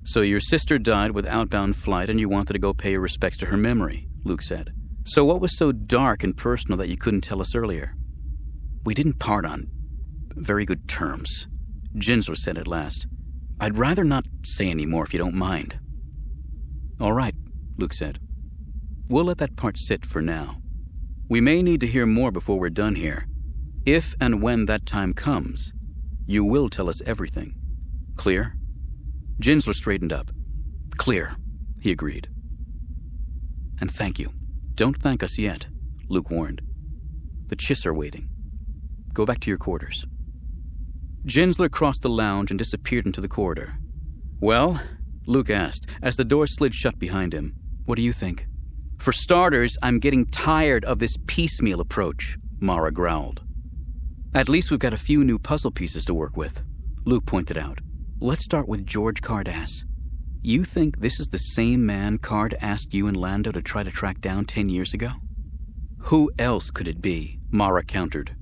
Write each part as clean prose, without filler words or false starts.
So your sister died with outbound flight and you wanted to go pay your respects to her memory, Luke said. So what was so dark and personal that you couldn't tell us earlier? We didn't part on very good terms, Ginsler said at last. I'd rather not say any more if you don't mind. All right, Luke said. We'll let that part sit for now. We may need to hear more before we're done here. If and when that time comes, you will tell us everything. Clear? Ginsler straightened up. Clear, he agreed. And thank you. Don't thank us yet, Luke warned. The Chiss are waiting. Go back to your quarters. Ginsler crossed the lounge and disappeared into the corridor. Well, Luke asked, as the door slid shut behind him, what do you think? For starters, I'm getting tired of this piecemeal approach, Mara growled. At least we've got a few new puzzle pieces to work with, Luke pointed out. Let's start with George Cardass. You think this is the same man Card asked you and Lando to try to track down 10 years ago? Who else could it be? Mara countered.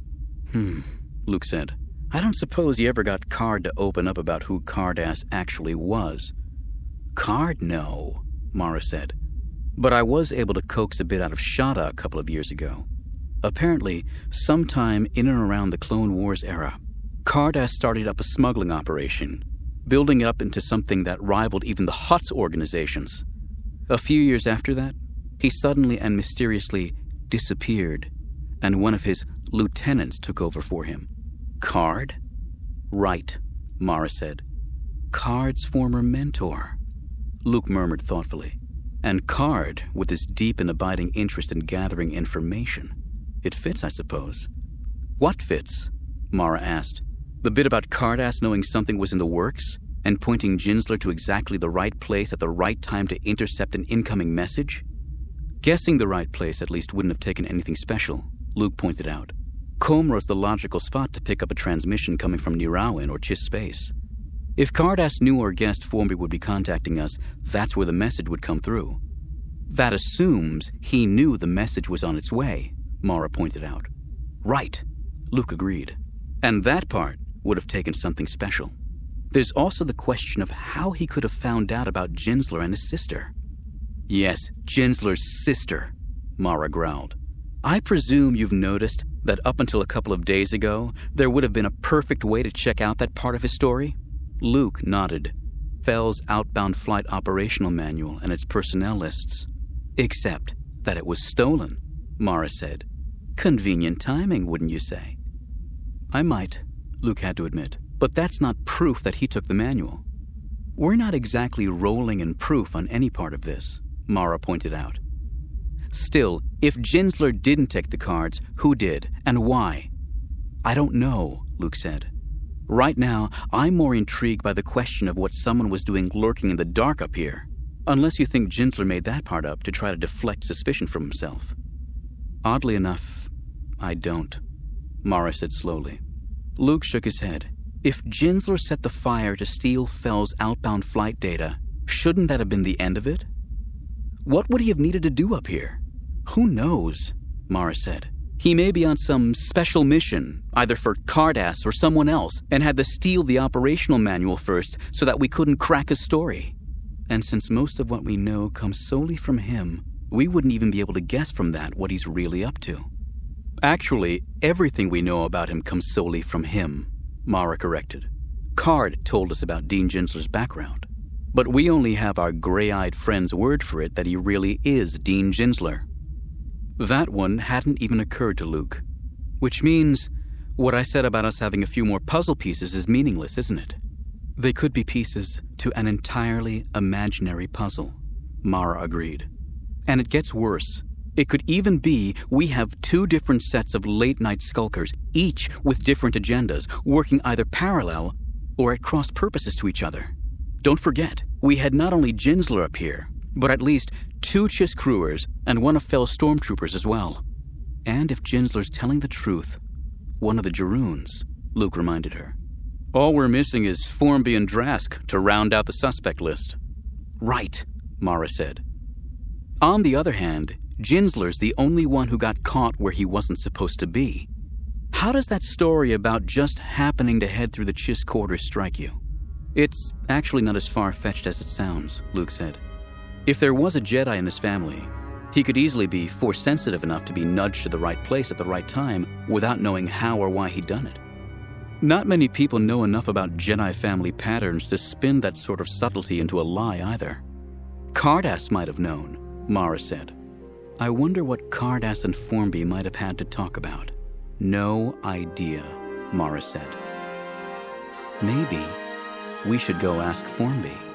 Luke said. I don't suppose you ever got Card to open up about who Cardass actually was. Card, no, Mara said. But I was able to coax a bit out of Shada a couple of years ago. Apparently, sometime in and around the Clone Wars era, Cardass started up a smuggling operation, building it up into something that rivaled even the Hutt's organizations. A few years after that, he suddenly and mysteriously disappeared, and one of his lieutenants took over for him. Card? Right, Mara said. Card's former mentor, Luke murmured thoughtfully. And Card, with his deep and abiding interest in gathering information. It fits, I suppose. What fits? Mara asked. The bit about Cardass knowing something was in the works and pointing Ginsler to exactly the right place at the right time to intercept an incoming message? Guessing the right place at least wouldn't have taken anything special, Luke pointed out. Comra's the logical spot to pick up a transmission coming from Nirawan or Chiss space. If Cardass knew or guessed Formby would be contacting us, that's where the message would come through. That assumes he knew the message was on its way, Mara pointed out. Right, Luke agreed. And that part would have taken something special. There's also the question of how he could have found out about Ginsler and his sister. Yes, Ginsler's sister, Mara growled. I presume you've noticed that up until a couple of days ago, there would have been a perfect way to check out that part of his story? Luke nodded. Fell's outbound flight operational manual and its personnel lists. Except that it was stolen, Mara said. Convenient timing, wouldn't you say? I might, Luke had to admit, but that's not proof that he took the manual. We're not exactly rolling in proof on any part of this, Mara pointed out. Still, if Ginsler didn't take the cards, who did, and why? I don't know, Luke said. Right now, I'm more intrigued by the question of what someone was doing lurking in the dark up here, unless you think Ginsler made that part up to try to deflect suspicion from himself. Oddly enough, I don't, Mara said slowly. Luke shook his head. If Ginsler set the fire to steal Fell's outbound flight data, shouldn't that have been the end of it? What would he have needed to do up here? Who knows, Mara said. He may be on some special mission, either for Cardass or someone else, and had to steal the operational manual first so that we couldn't crack his story. And since most of what we know comes solely from him, we wouldn't even be able to guess from that what he's really up to. Actually, everything we know about him comes solely from him, Mara corrected. Card told us about Dean Ginsler's background, but we only have our gray-eyed friend's word for it that he really is Dean Ginsler. That one hadn't even occurred to Luke, which means what I said about us having a few more puzzle pieces is meaningless, isn't it? They could be pieces to an entirely imaginary puzzle, Mara agreed. And it gets worse. It could even be we have two different sets of late-night skulkers, each with different agendas, working either parallel or at cross purposes to each other. Don't forget, we had not only Ginsler up here, but at least 2 Chiss crewers and one of Fell's stormtroopers as well. And if Ginsler's telling the truth, one of the Jaroons, Luke reminded her. All we're missing is Formby and Drask to round out the suspect list. Right, Mara said. On the other hand, Ginsler's the only one who got caught where he wasn't supposed to be. How does that story about just happening to head through the Chiss quarters strike you? It's actually not as far-fetched as it sounds, Luke said. If there was a Jedi in his family, he could easily be Force-sensitive enough to be nudged to the right place at the right time without knowing how or why he'd done it. Not many people know enough about Jedi family patterns to spin that sort of subtlety into a lie either. Cardass might have known, Mara said. I wonder what Cardass and Formby might have had to talk about. No idea, Mara said. Maybe we should go ask Formby.